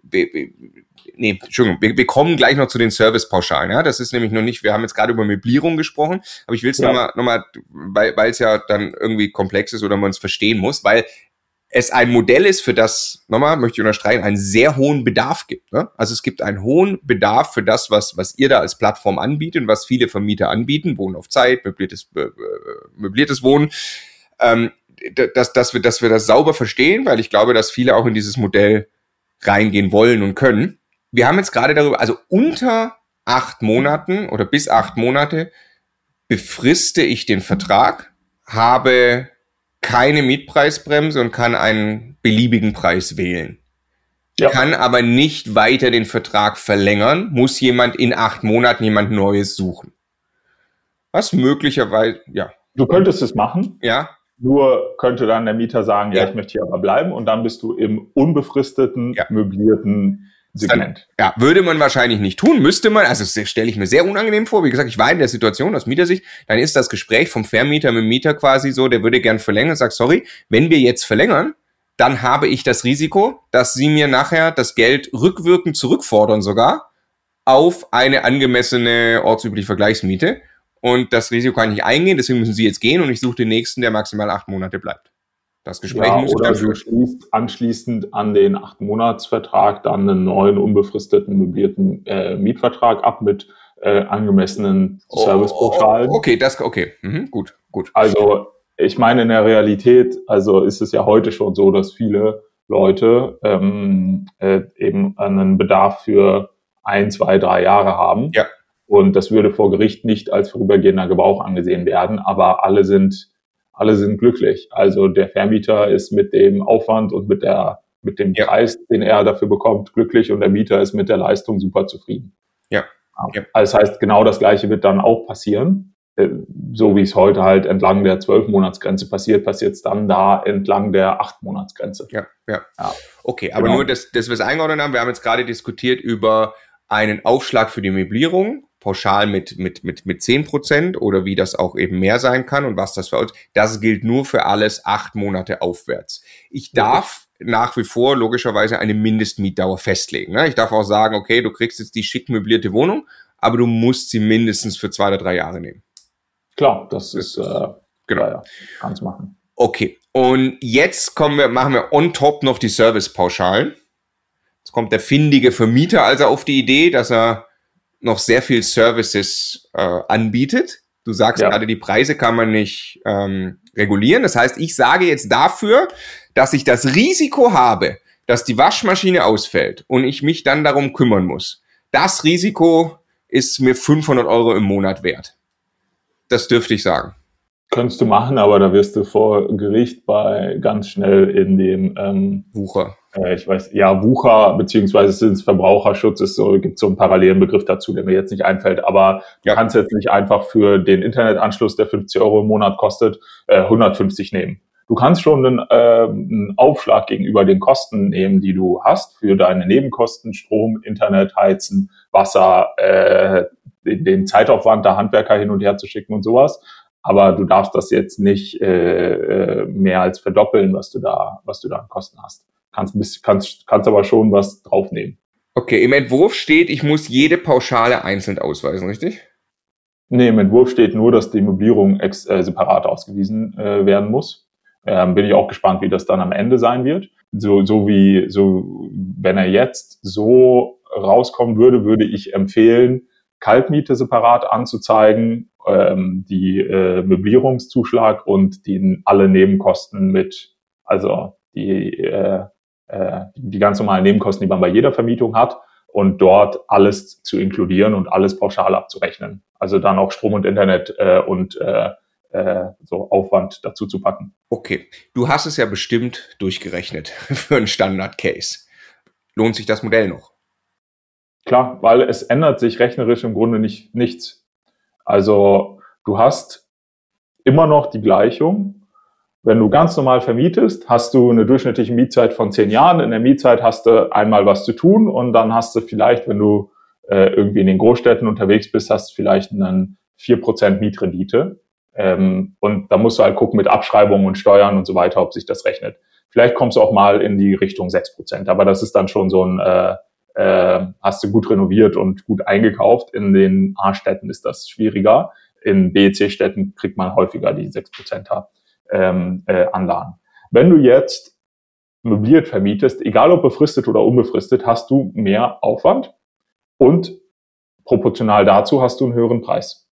S1: kommen gleich noch zu den Servicepauschalen. Ja? Das ist nämlich noch nicht, wir haben jetzt gerade über Möblierung gesprochen, aber ich will es nochmal, weil es ja dann irgendwie komplex ist oder man es verstehen muss, weil es ein Modell ist, für das, nochmal möchte ich unterstreichen, einen sehr hohen Bedarf gibt. Ne? Also es gibt einen hohen Bedarf für das, was ihr da als Plattform anbietet und was viele Vermieter anbieten, Wohnen auf Zeit, möbliertes Wohnen, dass wir das sauber verstehen, weil ich glaube, dass viele auch in dieses Modell reingehen wollen und können. Wir haben jetzt gerade darüber, also unter 8 Monaten oder bis 8 Monate befriste ich den Vertrag, habe keine Mietpreisbremse und kann einen beliebigen Preis wählen. Ja. Kann aber nicht weiter den Vertrag verlängern, muss jemand in 8 Monaten jemand Neues suchen. Was möglicherweise, ja.
S2: Du könntest es machen.
S1: Ja.
S2: Nur könnte dann der Mieter sagen, ja, ich möchte hier aber bleiben und dann bist du im unbefristeten, möblierten Segment.
S1: Dann, würde man wahrscheinlich nicht tun, müsste man, also das stelle ich mir sehr unangenehm vor, wie gesagt, ich war in der Situation aus Mietersicht, dann ist das Gespräch vom Vermieter mit dem Mieter quasi so, der würde gern verlängern und sagt, sorry, wenn wir jetzt verlängern, dann habe ich das Risiko, dass Sie mir nachher das Geld rückwirkend zurückfordern sogar auf eine angemessene ortsübliche Vergleichsmiete und das Risiko kann ich nicht eingehen, deswegen müssen Sie jetzt gehen und ich suche den nächsten, der maximal 8 Monate bleibt. Das Gespräch muss ich dann führen.
S2: Du schließt anschließend an den 8-Monats-Vertrag dann einen neuen, unbefristeten, möblierten Mietvertrag ab mit angemessenen Servicepauschalen.
S1: Okay. Gut.
S2: Also ich meine, in der Realität, also ist es ja heute schon so, dass viele Leute eben einen Bedarf für 1, 2, 3 Jahre haben.
S1: Ja.
S2: Und das würde vor Gericht nicht als vorübergehender Gebrauch angesehen werden, aber alle sind glücklich. Also der Vermieter ist mit dem Aufwand und mit dem Preis, den er dafür bekommt, glücklich und der Mieter ist mit der Leistung super zufrieden.
S1: Ja.
S2: Also das heißt, genau das Gleiche wird dann auch passieren. So wie es heute halt entlang der 12-Monats-Grenze passiert es dann da entlang der 8-Monats-Grenze.
S1: Ja. Okay, aber nur, dass wir es eingeordnet haben, wir haben jetzt gerade diskutiert über einen Aufschlag für die Möblierung, pauschal mit 10% oder wie das auch eben mehr sein kann und was das für uns, das gilt nur für alles 8 Monate aufwärts. Ich darf nach wie vor logischerweise eine Mindestmietdauer festlegen. Ne? Ich darf auch sagen, okay, du kriegst jetzt die schick möblierte Wohnung, aber du musst sie mindestens für 2 oder 3 Jahre nehmen.
S2: Klar, das ist
S1: genau.
S2: Ja, kannst machen.
S1: Okay, und jetzt machen wir on top noch die Servicepauschalen. Jetzt kommt der findige Vermieter also auf die Idee, dass er noch sehr viel Services anbietet. Du sagst gerade, die Preise kann man nicht regulieren. Das heißt, ich sage jetzt dafür, dass ich das Risiko habe, dass die Waschmaschine ausfällt und ich mich dann darum kümmern muss. Das Risiko ist mir 500 € im Monat wert. Das dürfte ich sagen.
S2: Könntest du machen, aber da wirst du vor Gericht ganz schnell in dem
S1: Wucher.
S2: Wucher, beziehungsweise sind Verbraucherschutz, gibt so einen parallelen Begriff dazu, der mir jetzt nicht einfällt, aber du kannst jetzt nicht einfach für den Internetanschluss, der 50 € im Monat kostet, 150 nehmen. Du kannst schon einen Aufschlag gegenüber den Kosten nehmen, die du hast für deine Nebenkosten, Strom, Internet, Heizen, Wasser, den Zeitaufwand der Handwerker hin und her zu schicken und sowas. Aber du darfst das jetzt nicht mehr als verdoppeln, was du da an Kosten hast. Kannst aber schon was draufnehmen.
S1: Okay, im Entwurf steht, ich muss jede Pauschale einzeln ausweisen, richtig?
S2: Nee, im Entwurf steht nur, dass die Möblierung separat ausgewiesen werden muss. Bin ich auch gespannt, wie das dann am Ende sein wird. Wenn er jetzt so rauskommen würde ich empfehlen, Kaltmiete separat anzuzeigen, die Möblierungszuschlag und alle Nebenkosten also die ganz normalen Nebenkosten, die man bei jeder Vermietung hat, und dort alles zu inkludieren und alles pauschal abzurechnen. Also dann auch Strom und Internet und so Aufwand dazu zu packen.
S1: Okay, du hast es ja bestimmt durchgerechnet für einen Standard-Case. Lohnt sich das Modell noch?
S2: Klar, weil es ändert sich rechnerisch im Grunde nichts. Also du hast immer noch die Gleichung. Wenn du ganz normal vermietest, hast du eine durchschnittliche Mietzeit von 10 Jahren. In der Mietzeit hast du einmal was zu tun und dann hast du vielleicht, wenn du irgendwie in den Großstädten unterwegs bist, hast du vielleicht einen 4% Mietrendite. Und da musst du halt gucken mit Abschreibungen und Steuern und so weiter, ob sich das rechnet. Vielleicht kommst du auch mal in die Richtung 6%, aber das ist dann schon so ein hast du gut renoviert und gut eingekauft. In den A-Städten ist das schwieriger. In B-, C-Städten kriegt man häufiger die 6% Anlagen. Wenn du jetzt möbliert vermietest, egal ob befristet oder unbefristet, hast du mehr Aufwand und proportional dazu hast du einen höheren Preis.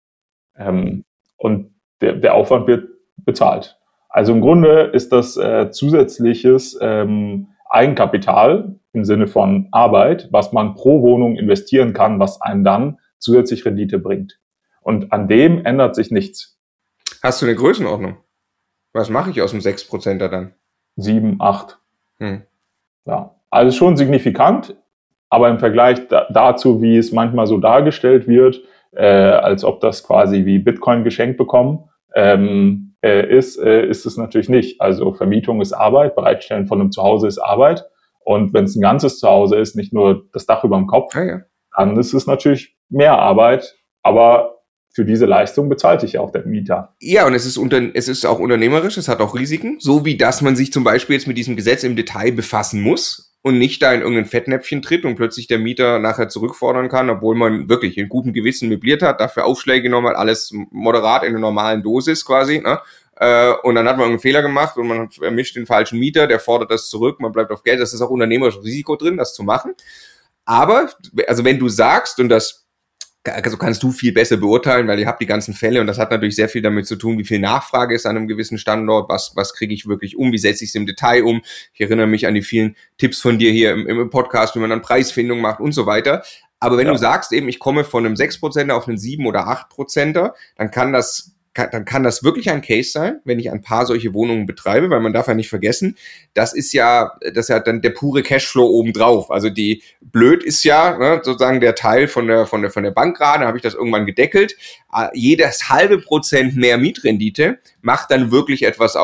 S2: Und der Aufwand wird bezahlt. Also im Grunde ist das zusätzliches Eigenkapital im Sinne von Arbeit, was man pro Wohnung investieren kann, was einem dann zusätzlich Rendite bringt. Und an dem ändert sich nichts.
S1: Hast du eine Größenordnung? Was mache ich aus dem 6%er dann?
S2: 7, 8. Ja, also schon signifikant, aber im Vergleich dazu, wie es manchmal so dargestellt wird, als ob das quasi wie Bitcoin geschenkt bekommen, ist es natürlich nicht. Also Vermietung ist Arbeit, Bereitstellen von einem Zuhause ist Arbeit. Und wenn es ein ganzes Zuhause ist, nicht nur das Dach über dem Kopf, dann ist es natürlich mehr Arbeit, aber für diese Leistung bezahlt sich ja auch der Mieter.
S1: Ja, und es ist auch unternehmerisch, es hat auch Risiken, so wie dass man sich zum Beispiel jetzt mit diesem Gesetz im Detail befassen muss und nicht da in irgendein Fettnäpfchen tritt und plötzlich der Mieter nachher zurückfordern kann, obwohl man wirklich in gutem Gewissen möbliert hat, dafür Aufschläge genommen hat, alles moderat in einer normalen Dosis quasi, ne? Und dann hat man einen Fehler gemacht und man ermischt den falschen Mieter, der fordert das zurück, man bleibt auf Geld, das ist auch unternehmerisches Risiko drin, das zu machen. Aber, also wenn du sagst, und das kannst du viel besser beurteilen, weil ihr habt die ganzen Fälle und das hat natürlich sehr viel damit zu tun, wie viel Nachfrage ist an einem gewissen Standort, was kriege ich wirklich wie setze ich es im Detail um. Ich erinnere mich an die vielen Tipps von dir hier im Podcast, wie man dann Preisfindung macht und so weiter. Aber wenn du sagst eben, ich komme von einem 6% auf einen 7 oder 8%, dann kann das wirklich ein Case sein, wenn ich ein paar solche Wohnungen betreibe, weil man darf ja nicht vergessen, das ist ja dann der pure Cashflow obendrauf. Also blöd ist ja, ne, sozusagen der Teil von der Bankrate, habe ich das irgendwann gedeckelt. Jedes halbe Prozent mehr Mietrendite macht dann wirklich etwas aus.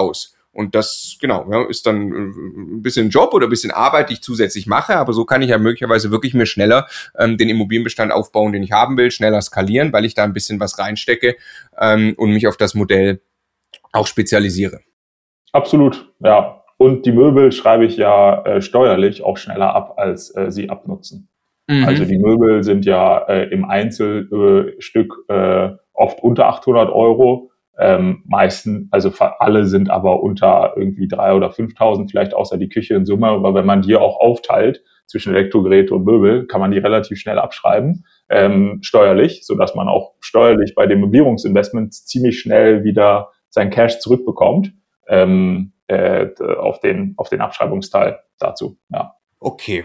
S1: Und das, genau, ja, ist dann ein bisschen Job oder ein bisschen Arbeit, die ich zusätzlich mache, aber so kann ich ja möglicherweise wirklich mir schneller den Immobilienbestand aufbauen, den ich haben will, schneller skalieren, weil ich da ein bisschen was reinstecke und mich auf das Modell auch spezialisiere.
S2: Absolut, ja. Und die Möbel schreibe ich ja steuerlich auch schneller ab, als sie abnutzen. Also die Möbel sind ja im Einzelstück oft unter 800 Euro. Also alle sind aber unter irgendwie 3.000 oder 5.000, vielleicht außer die Küche in Summe. Aber wenn man die auch aufteilt zwischen Elektrogeräte und Möbel, kann man die relativ schnell abschreiben, steuerlich, sodass man auch steuerlich bei den Möblierungsinvestments ziemlich schnell wieder sein Cash zurückbekommt auf den Abschreibungsteil dazu. Ja.
S1: Okay,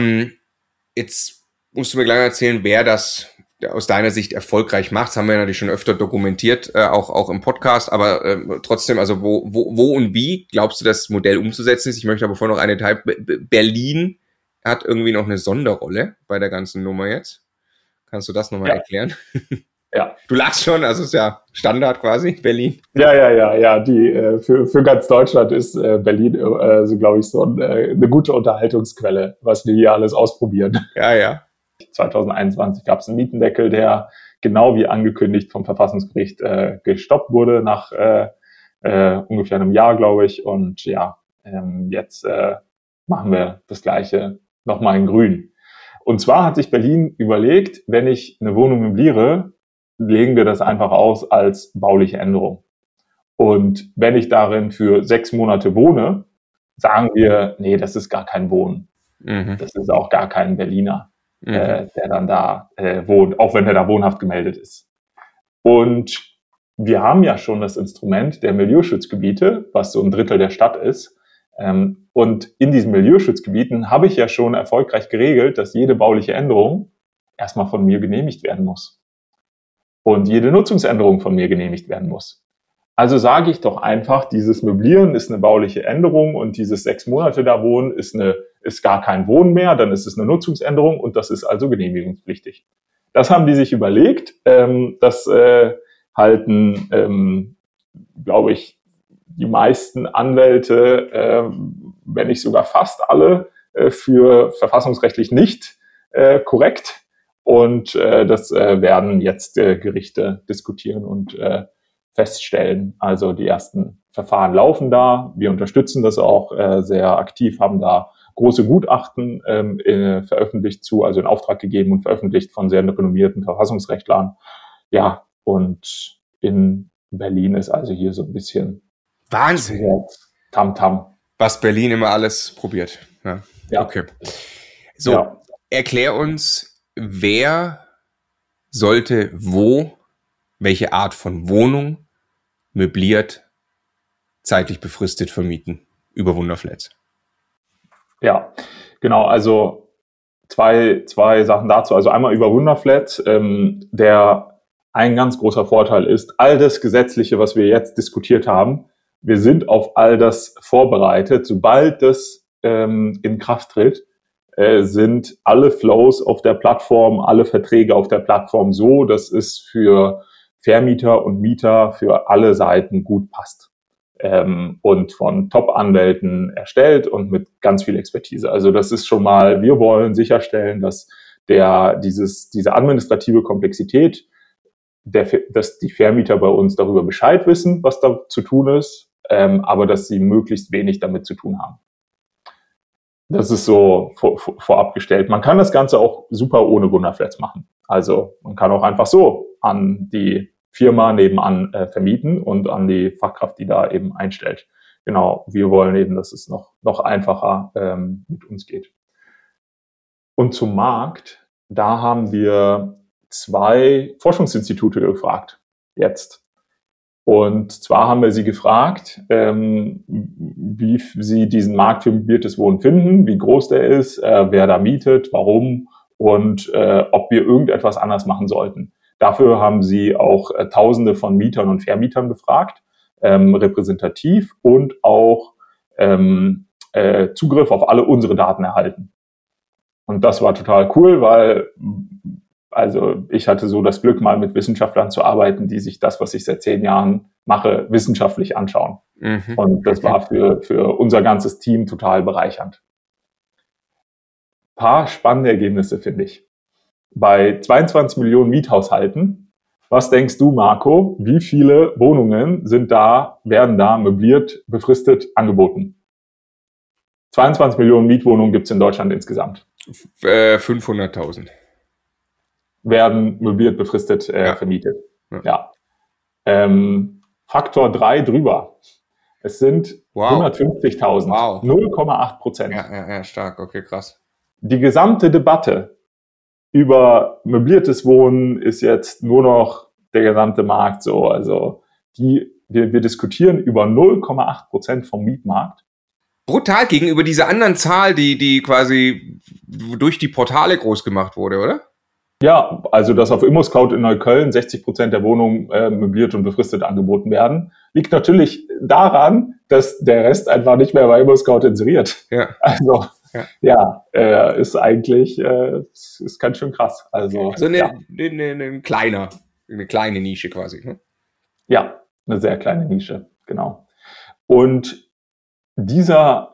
S1: jetzt musst du mir gleich erzählen, wer das aus deiner Sicht erfolgreich macht. Das haben wir natürlich schon öfter dokumentiert, auch im Podcast, aber trotzdem, also wo und wie glaubst du, das Modell umzusetzen ist? Ich möchte aber vorher noch eine Detail. Berlin hat irgendwie noch eine Sonderrolle bei der ganzen Nummer jetzt. Kannst du das nochmal erklären?
S2: Ja.
S1: Du lachst schon, also ist ja Standard quasi, Berlin.
S2: Ja. Die für ganz Deutschland ist Berlin so, glaube ich, so eine gute Unterhaltungsquelle, was wir hier alles ausprobieren.
S1: Ja.
S2: 2021 gab es einen Mietendeckel, der genau wie angekündigt vom Verfassungsgericht gestoppt wurde nach ungefähr einem Jahr, glaube ich. Und ja, jetzt machen wir das Gleiche nochmal in Grün. Und zwar hat sich Berlin überlegt, wenn ich eine Wohnung möbliere, legen wir das einfach aus als bauliche Änderung. Und wenn ich darin für 6 Monate wohne, sagen wir, nee, das ist gar kein Wohnen. Das ist auch gar kein Berliner, der dann da wohnt, auch wenn er da wohnhaft gemeldet ist. Und wir haben ja schon das Instrument der Milieuschutzgebiete, was so 1/3 der Stadt ist. Und in diesen Milieuschutzgebieten habe ich ja schon erfolgreich geregelt, dass jede bauliche Änderung erstmal von mir genehmigt werden muss. Und jede Nutzungsänderung von mir genehmigt werden muss. Also sage ich doch einfach, dieses Möblieren ist eine bauliche Änderung und dieses 6 Monate da wohnen ist gar kein Wohnen mehr, dann ist es eine Nutzungsänderung und das ist also genehmigungspflichtig. Das haben die sich überlegt. Das halten, glaube ich, die meisten Anwälte, wenn nicht sogar fast alle, für verfassungsrechtlich nicht korrekt. Und das werden jetzt Gerichte diskutieren und feststellen. Also die ersten Verfahren laufen da. Wir unterstützen das auch sehr aktiv, haben da große Gutachten veröffentlicht also in Auftrag gegeben und veröffentlicht von sehr renommierten Verfassungsrechtlern. Ja, und in Berlin ist also hier so ein bisschen
S1: Wahnsinn.
S2: Tamtam.
S1: Was Berlin immer alles probiert. Ja. Okay. So, Erklär uns, wer sollte welche Art von Wohnung möbliert, zeitlich befristet vermieten über Wunderflats?
S2: Ja, genau. Also zwei Sachen dazu. Also einmal über Wunderflats, der ein ganz großer Vorteil ist, all das Gesetzliche, was wir jetzt diskutiert haben, wir sind auf all das vorbereitet. Sobald das in Kraft tritt, sind alle Flows auf der Plattform, alle Verträge auf der Plattform so, dass es für Vermieter und Mieter für alle Seiten gut passt. Und von Top-Anwälten erstellt und mit ganz viel Expertise. Also das ist schon mal, wir wollen sicherstellen, dass diese administrative Komplexität, dass die Vermieter bei uns darüber Bescheid wissen, was da zu tun ist, aber dass sie möglichst wenig damit zu tun haben. Das ist so vorab gestellt. Man kann das Ganze auch super ohne Wunderflats machen. Also man kann auch einfach so an die Firma nebenan vermieten und an die Fachkraft, die da eben einstellt. Genau, wir wollen eben, dass es noch einfacher mit uns geht. Und zum Markt, da haben wir 2 Forschungsinstitute gefragt, jetzt. Und zwar haben wir sie gefragt, wie sie diesen Markt für möbliertes Wohnen finden, wie groß der ist, wer da mietet, warum und ob wir irgendetwas anders machen sollten. Dafür haben sie auch Tausende von Mietern und Vermietern befragt, repräsentativ und auch Zugriff auf alle unsere Daten erhalten. Und das war total cool, weil Also ich hatte so das Glück, mal mit Wissenschaftlern zu arbeiten, die sich das, was ich seit 10 Jahren mache, wissenschaftlich anschauen. Und das war für unser ganzes Team total bereichernd. Paar spannende Ergebnisse, finde ich. Bei 22 Millionen Miethaushalten, was denkst du, Marco, wie viele Wohnungen werden da möbliert, befristet angeboten? 22 Millionen Mietwohnungen gibt es in Deutschland insgesamt.
S1: 500.000.
S2: Werden möbliert, befristet vermietet. Ja. Faktor 3 drüber. Es sind 150.000. Wow. 0,8%.
S1: Ja, stark. Okay, krass.
S2: Die gesamte Debatte über möbliertes Wohnen ist jetzt nur noch der gesamte Markt so. Also wir diskutieren über 0,8% vom Mietmarkt.
S1: Brutal gegenüber dieser anderen Zahl, die quasi durch die Portale groß gemacht wurde, oder?
S2: Ja, also dass auf ImmoScout in Neukölln 60% der Wohnungen möbliert und befristet angeboten werden, liegt natürlich daran, dass der Rest einfach nicht mehr bei ImmoScout inseriert.
S1: Ja.
S2: Also ist eigentlich ist ganz schön krass. Also
S1: eine kleine Nische quasi. Ne?
S2: Ja, eine sehr kleine Nische, genau. Und diesem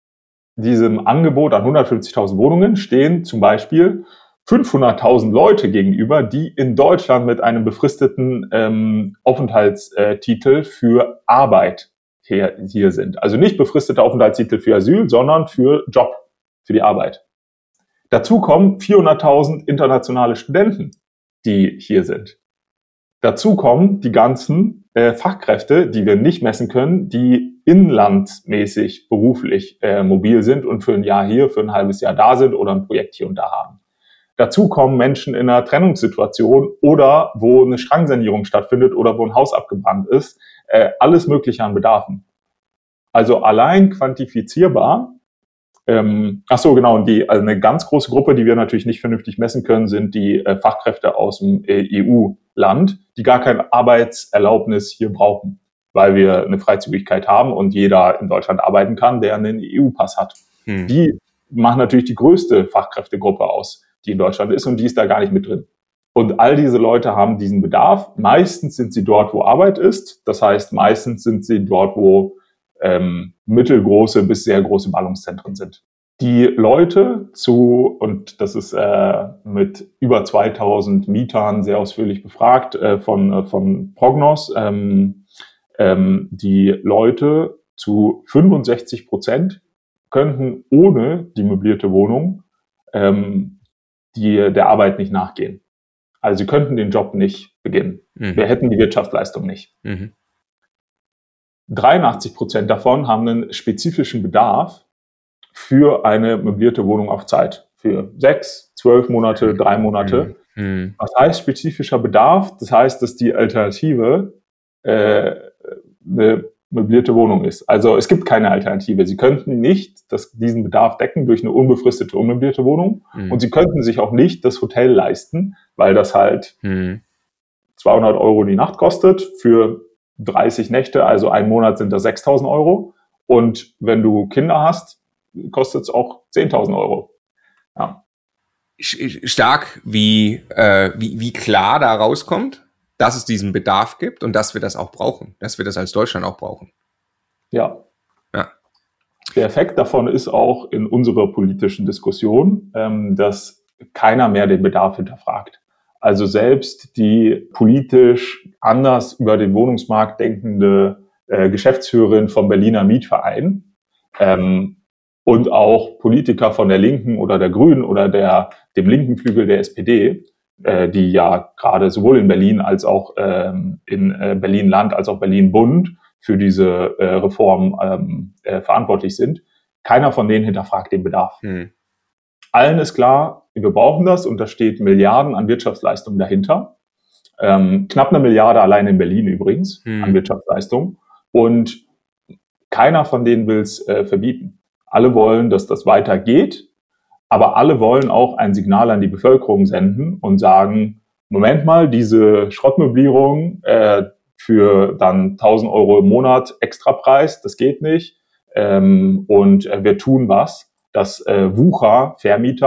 S2: Angebot an 150.000 Wohnungen stehen zum Beispiel 500.000 Leute gegenüber, die in Deutschland mit einem befristeten Aufenthaltstitel für Arbeit hier sind. Also nicht befristeter Aufenthaltstitel für Asyl, sondern für Job, für die Arbeit. Dazu kommen 400.000 internationale Studenten, die hier sind. Dazu kommen die ganzen Fachkräfte, die wir nicht messen können, die inlandmäßig beruflich mobil sind und für ein Jahr hier, für ein halbes Jahr da sind oder ein Projekt hier und da haben. Dazu kommen Menschen in einer Trennungssituation oder wo eine Schranksanierung stattfindet oder wo ein Haus abgebrannt ist. Alles Mögliche an Bedarfen. Also allein quantifizierbar. Und also eine ganz große Gruppe, die wir natürlich nicht vernünftig messen können, sind die Fachkräfte aus dem EU-Land, die gar keine Arbeitserlaubnis hier brauchen, weil wir eine Freizügigkeit haben und jeder in Deutschland arbeiten kann, der einen EU-Pass hat. Die machen natürlich die größte Fachkräftegruppe aus, die in Deutschland ist, und die ist da gar nicht mit drin. Und all diese Leute haben diesen Bedarf. Meistens sind sie dort, wo Arbeit ist. Das heißt, meistens sind sie dort, wo mittelgroße bis sehr große Ballungszentren sind. Die Leute und das ist mit über 2000 Mietern sehr ausführlich befragt von Prognos, die Leute zu 65% könnten ohne die möblierte Wohnung der Arbeit nicht nachgehen. Also sie könnten den Job nicht beginnen. Wir hätten die Wirtschaftsleistung nicht. 83% davon haben einen spezifischen Bedarf für eine möblierte Wohnung auf Zeit. Für 6, 12 Monate, 3 Monate. Was heißt spezifischer Bedarf? Das heißt, dass die Alternative eine möblierte Wohnung ist. Also es gibt keine Alternative. Sie könnten nicht diesen Bedarf decken durch eine unbefristete, unmöblierte Wohnung. Und sie könnten sich auch nicht das Hotel leisten, weil das halt 200 Euro die Nacht kostet für 30 Nächte, also einen Monat sind das 6.000 Euro. Und wenn du Kinder hast, kostet es auch 10.000 Euro. Ja.
S1: Stark, wie klar da rauskommt, dass es diesen Bedarf gibt und dass wir das auch brauchen, dass wir das als Deutschland auch brauchen.
S2: Ja. Der Effekt davon ist auch in unserer politischen Diskussion, dass keiner mehr den Bedarf hinterfragt. Also selbst die politisch anders über den Wohnungsmarkt denkende Geschäftsführerin vom Berliner Mietverein und auch Politiker von der Linken oder der Grünen oder dem linken Flügel der SPD, die ja gerade sowohl in Berlin als auch in Berlin-Land als auch Berlin-Bund für diese Reform verantwortlich sind. Keiner von denen hinterfragt den Bedarf. Allen ist klar, wir brauchen das, und da steht Milliarden an Wirtschaftsleistung dahinter. Knapp 1 Milliarde allein in Berlin übrigens an Wirtschaftsleistung. Und keiner von denen will es verbieten. Alle wollen, dass das weitergeht, aber alle wollen auch ein Signal an die Bevölkerung senden und sagen, Moment mal, diese Schrottmöblierung für dann 1.000 Euro im Monat Extrapreis, das geht nicht. Und wir tun was, dass Vermieter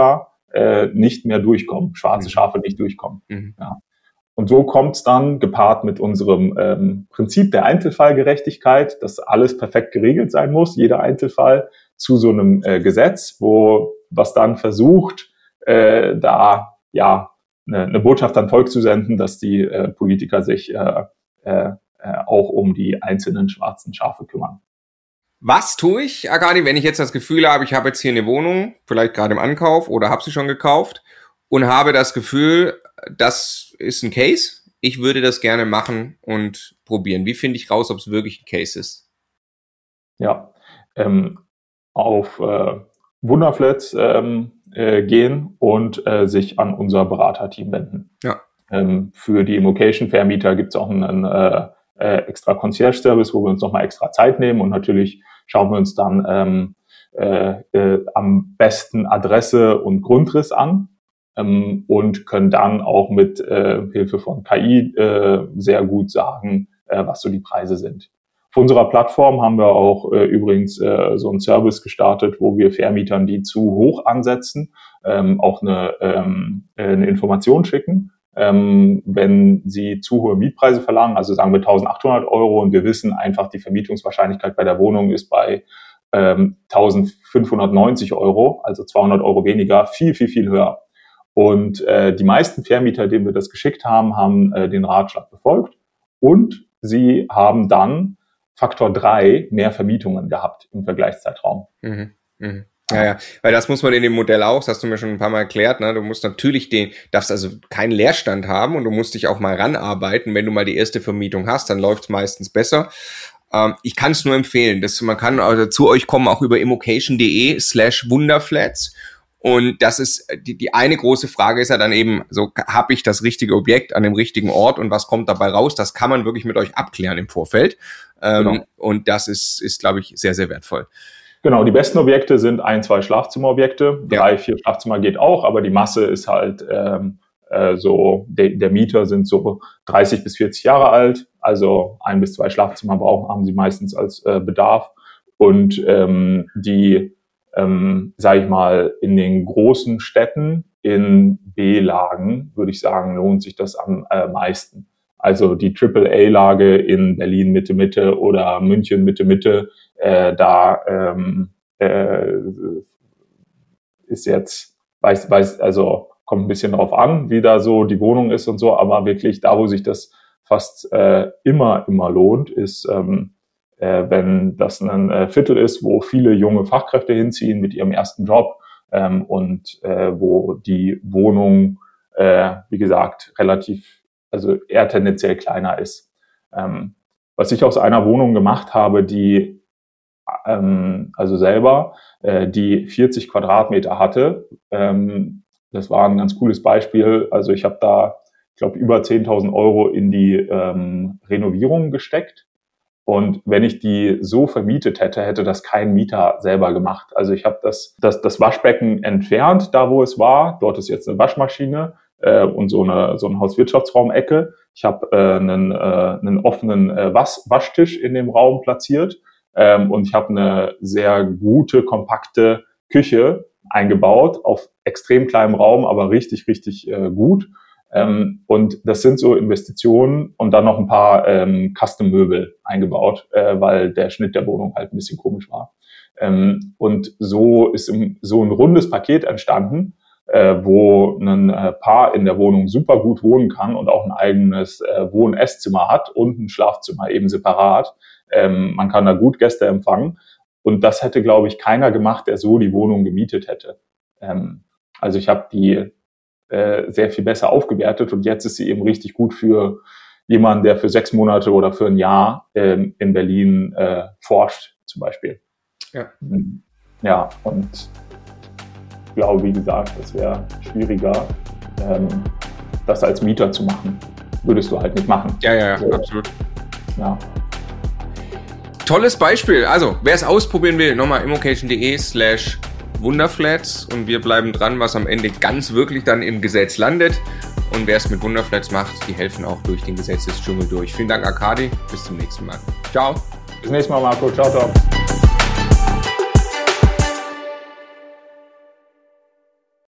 S2: nicht mehr durchkommen, schwarze Schafe nicht durchkommen. Ja. Und so kommt es dann, gepaart mit unserem Prinzip der Einzelfallgerechtigkeit, dass alles perfekt geregelt sein muss, jeder Einzelfall, zu so einem Gesetz, was dann versucht, da ja eine Botschaft an Volk zu senden, dass die Politiker sich auch um die einzelnen schwarzen Schafe kümmern.
S1: Was tue ich, Arkadi, wenn ich jetzt das Gefühl habe, ich habe jetzt hier eine Wohnung, vielleicht gerade im Ankauf oder habe sie schon gekauft und habe das Gefühl, das ist ein Case, ich würde das gerne machen und probieren. Wie finde ich raus, ob es wirklich ein Case ist?
S2: Ja, auf Wunderflats gehen und sich an unser Beraterteam wenden.
S1: Ja.
S2: Für die Immocation-Vermieter gibt es auch einen extra Concierge-Service, wo wir uns nochmal extra Zeit nehmen und natürlich schauen wir uns dann am besten Adresse und Grundriss an und können dann auch mit Hilfe von KI sehr gut sagen, was so die Preise sind. Auf unserer Plattform haben wir auch übrigens so einen Service gestartet, wo wir Vermietern, die zu hoch ansetzen, auch eine Information schicken. Wenn sie zu hohe Mietpreise verlangen, also sagen wir 1.800 € und wir wissen einfach, die Vermietungswahrscheinlichkeit bei der Wohnung ist bei 1.590 €, also 200 € weniger, viel, viel, viel höher. Und die meisten Vermieter, denen wir das geschickt haben, haben den Ratschlag befolgt und sie haben dann Faktor 3 mehr Vermietungen gehabt im Vergleichszeitraum.
S1: Ja, weil das muss man in dem Modell auch, das hast du mir schon ein paar Mal erklärt, ne? Du musst natürlich darfst also keinen Leerstand haben und du musst dich auch mal ranarbeiten. Wenn du mal die erste Vermietung hast, dann läuft es meistens besser. Ich kann es nur empfehlen, man kann also zu euch kommen, auch über immocation.de/Wunderflats. Und das ist die eine große Frage ist ja dann eben so, habe ich das richtige Objekt an dem richtigen Ort und was kommt dabei raus? Das kann man wirklich mit euch abklären im Vorfeld. Genau. Und das ist, glaube ich, sehr, sehr wertvoll.
S2: Genau, die besten Objekte sind 1-2 Schlafzimmerobjekte. 3-4 Schlafzimmer geht auch, aber die Masse ist halt so, der Mieter sind so 30 bis 40 Jahre alt, also 1 bis 2 Schlafzimmer haben sie meistens als Bedarf. Und die, sage ich mal, in den großen Städten in B-Lagen, würde ich sagen, lohnt sich das am meisten. Also die AAA-Lage in Berlin Mitte oder München Mitte, ist jetzt, also kommt ein bisschen drauf an, wie da so die Wohnung ist und so, aber wirklich da, wo sich das fast immer lohnt, ist, wenn das ein Viertel ist, wo viele junge Fachkräfte hinziehen mit ihrem ersten Job und wo die Wohnung, wie gesagt, also eher tendenziell kleiner ist. Was ich aus einer Wohnung gemacht habe, die also selber, die 40 Quadratmeter hatte, das war ein ganz cooles Beispiel. Also ich habe da, ich glaube, über 10.000 € in die Renovierung gesteckt. Und wenn ich die so vermietet hätte, hätte das kein Mieter selber gemacht. Also ich habe das Waschbecken entfernt, da wo es war. Dort ist jetzt eine Waschmaschine und so eine Hauswirtschaftsraumecke. Ich habe einen offenen Waschtisch in dem Raum platziert und ich habe eine sehr gute, kompakte Küche eingebaut auf extrem kleinem Raum, aber richtig, richtig gut. Und das sind so Investitionen und dann noch ein paar Custom-Möbel eingebaut, weil der Schnitt der Wohnung halt ein bisschen komisch war. Und so ist so ein rundes Paket entstanden, wo ein Paar in der Wohnung super gut wohnen kann und auch ein eigenes Wohn-Esszimmer hat und ein Schlafzimmer eben separat. Man kann da gut Gäste empfangen. Und das hätte, glaube ich, keiner gemacht, der so die Wohnung gemietet hätte. Also ich habe die sehr viel besser aufgewertet und jetzt ist sie eben richtig gut für jemanden, der für 6 Monate oder für ein Jahr in Berlin forscht, zum Beispiel. Ja, und ich glaube, wie gesagt, das wäre schwieriger, das als Mieter zu machen. Würdest du halt nicht machen.
S1: Ja, so. Absolut.
S2: Ja.
S1: Tolles Beispiel. Also, wer es ausprobieren will, nochmal immocation.de/Wunderflats und wir bleiben dran, was am Ende ganz wirklich dann im Gesetz landet. Und wer es mit Wunderflats macht, die helfen auch durch den Gesetzesdschungel durch. Vielen Dank, Arkadi. Bis zum nächsten Mal. Ciao.
S2: Bis zum nächsten Mal, Marco. Ciao, ciao.